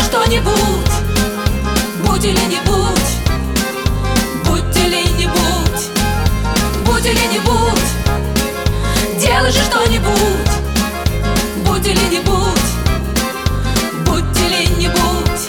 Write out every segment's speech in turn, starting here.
что-нибудь, будь или не будь, будь или не будь, будь или не будь, делай же что-нибудь, будь или не будь, будь или не будь.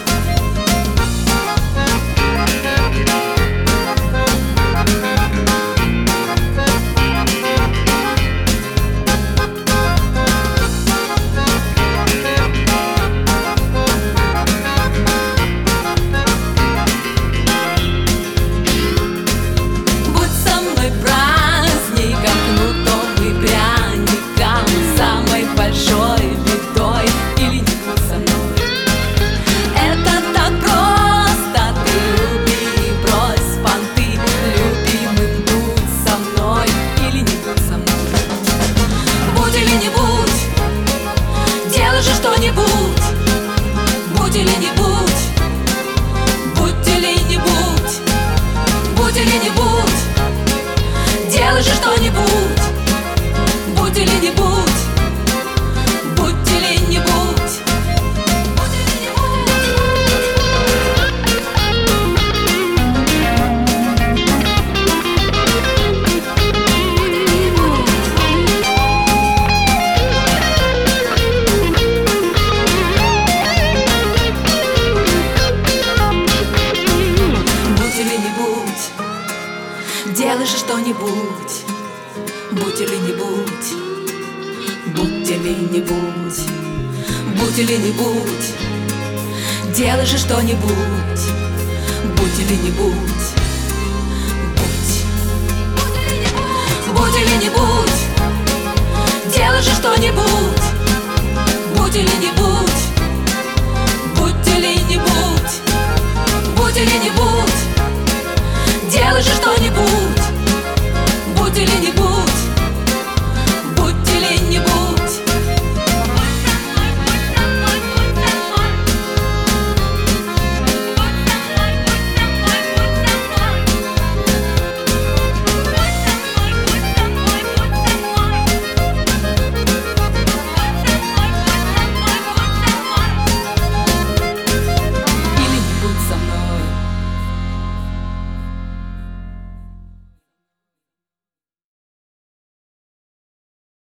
Что-нибудь, будь или не будь, будь или не будь, будь или не будь, делай же что-нибудь, будь или не будь, будь или не будь. Делай же что-нибудь, будь или не будь, будь или не будь, будь или не будь, делай же что-нибудь, будь или не будь, будь или не будь, делай же что-нибудь, будь или не будь.